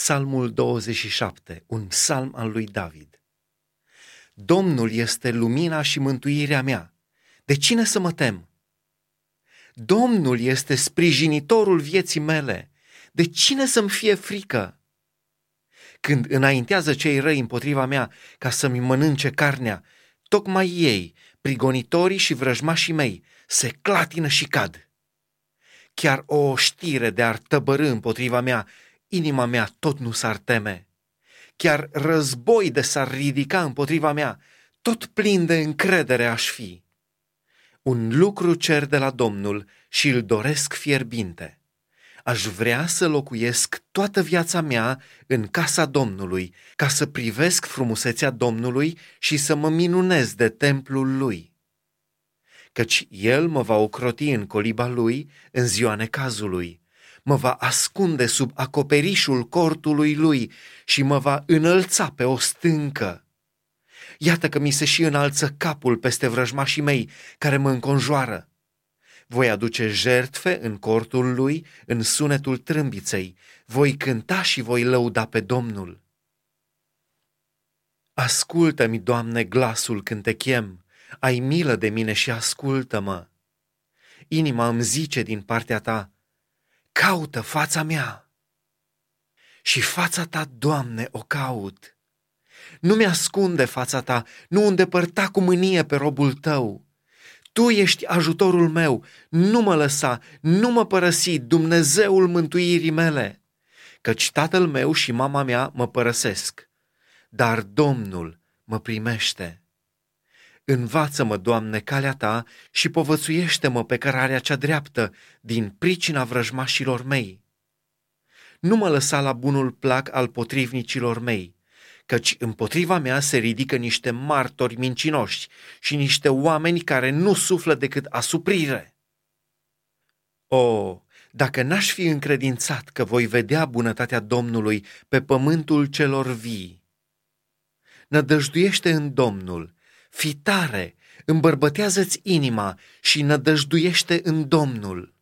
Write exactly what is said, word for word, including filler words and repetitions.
Psalmul douăzeci și șapte, un psalm al lui David. Domnul este lumina și mântuirea mea. De cine să mă tem? Domnul este sprijinitorul vieții mele. De cine să-mi fie frică? Când înaintează cei răi împotriva mea ca să-mi mănânce carnea, tocmai ei, prigonitorii și vrăjmașii mei, se clatină și cad. Chiar o știre de ar tăbărî împotriva mea, inima mea tot nu s-ar teme. Chiar război de s-ar ridica împotriva mea, tot plin de încredere aș fi. Un lucru cer de la Domnul și îl doresc fierbinte. Aș vrea să locuiesc toată viața mea în casa Domnului, ca să privesc frumusețea Domnului și să mă minunez de templul Lui. Căci El mă va ocroti în coliba Lui în ziua necazului, mă va ascunde sub acoperișul cortului Lui și mă va înălța pe o stâncă. Iată că mi se și înalță capul peste vrăjmașii mei care mă înconjoară. Voi aduce jertfe în cortul Lui, în sunetul trâmbiței, voi cânta și voi lăuda pe Domnul. Ascultă-mi, Doamne, glasul când te chem, ai milă de mine și ascultă-mă. Inima îmi zice din partea ta, caută fața mea. Și fața ta, Doamne, o caut. Nu mi-ascunde fața ta, nu îndepărta cu mânie pe robul tău. Tu ești ajutorul meu, nu mă lăsa, nu mă părăsi, Dumnezeul mântuirii mele. Căci tatăl meu și mama mea mă părăsesc, dar Domnul mă primește. Învață-mă, Doamne, calea ta și povățuiește-mă pe cărarea cea dreaptă din pricina vrăjmașilor mei. Nu mă lăsa la bunul plac al potrivnicilor mei, căci împotriva mea se ridică niște martori mincinoși și niște oameni care nu suflă decât asuprire. O, dacă n-aș fi încredințat că voi vedea bunătatea Domnului pe pământul celor vii! Nădăjduiește în Domnul, fii tare, îmbărbătează-ți inima și nădăjduiește în Domnul.